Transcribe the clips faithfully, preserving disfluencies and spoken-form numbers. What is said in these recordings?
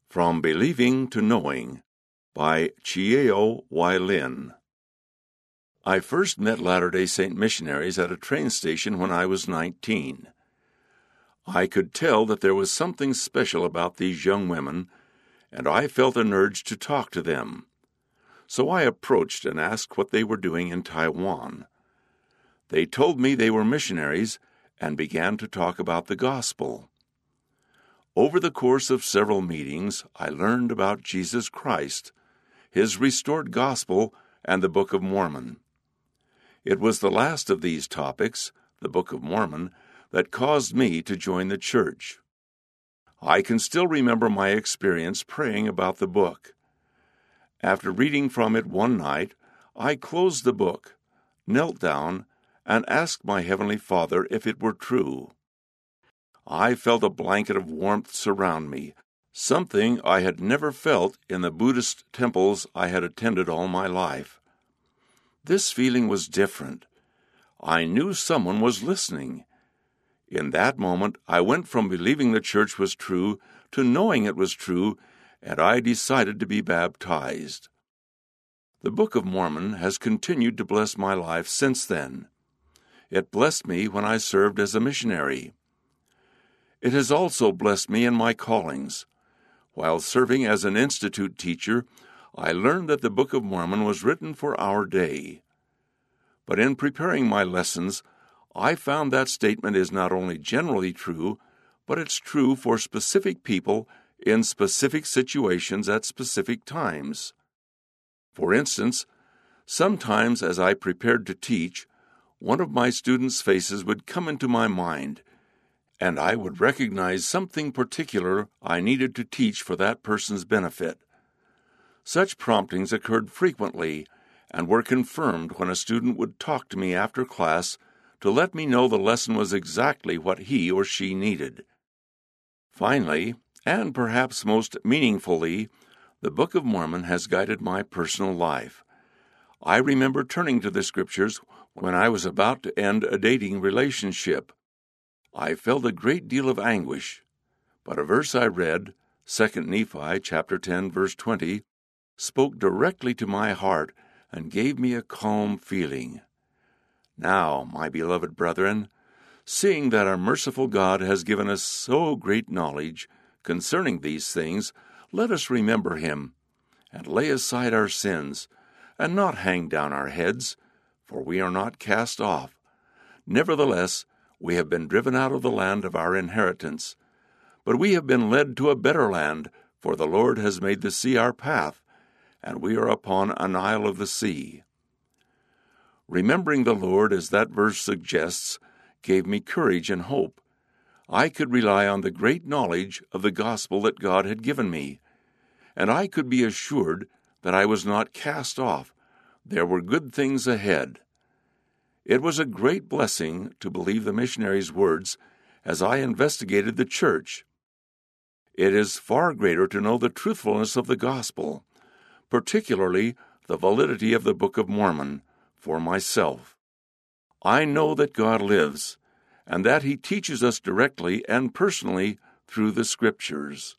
From Believing to Knowing by Chieo Y. Lin. I first met Latter-day Saint missionaries at a train station when I was nineteen. I could tell that there was something special about these young women, and I felt an urge to talk to them. So I approached and asked what they were doing in Taiwan. They told me they were missionaries and began to talk about the gospel. Over the course of several meetings, I learned about Jesus Christ, His restored gospel, and the Book of Mormon. It was the last of these topics, the Book of Mormon, that caused me to join the church. I can still remember my experience praying about the book. After reading from it one night, I closed the book, knelt down, and asked my Heavenly Father if it were true. I felt a blanket of warmth surround me, something I had never felt in the Buddhist temples I had attended all my life. This feeling was different. I knew someone was listening. In that moment, I went from believing the church was true to knowing it was true, and I decided to be baptized. The Book of Mormon has continued to bless my life since then. It blessed me when I served as a missionary. It has also blessed me in my callings. While serving as an institute teacher, I learned that the Book of Mormon was written for our day. But in preparing my lessons, I found that statement is not only generally true, but it's true for specific people in specific situations at specific times. For instance, sometimes as I prepared to teach, one of my students' faces would come into my mind, and I would recognize something particular I needed to teach for that person's benefit. Such promptings occurred frequently and were confirmed when a student would talk to me after class to let me know the lesson was exactly what he or she needed. Finally, and perhaps most meaningfully, the Book of Mormon has guided my personal life. I remember turning to the Scriptures when I was about to end a dating relationship. I felt a great deal of anguish, but a verse I read, Second Nephi chapter ten, verse twenty, spoke directly to my heart and gave me a calm feeling. Now, my beloved brethren, seeing that our merciful God has given us so great knowledge concerning these things, let us remember Him, and lay aside our sins, and not hang down our heads, for we are not cast off. Nevertheless, we have been driven out of the land of our inheritance. But we have been led to a better land, for the Lord has made the sea our path, and we are upon an isle of the sea. Remembering the Lord, as that verse suggests, gave me courage and hope. I could rely on the great knowledge of the gospel that God had given me, and I could be assured that I was not cast off. There were good things ahead. It was a great blessing to believe the missionaries' words as I investigated the church. It is far greater to know the truthfulness of the gospel, particularly the validity of the Book of Mormon, for myself. I know that God lives, and that He teaches us directly and personally through the Scriptures.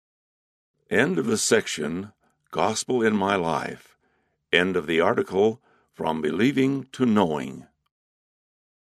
End of the section, Gospel in My Life. End of the article, From Believing to Knowing.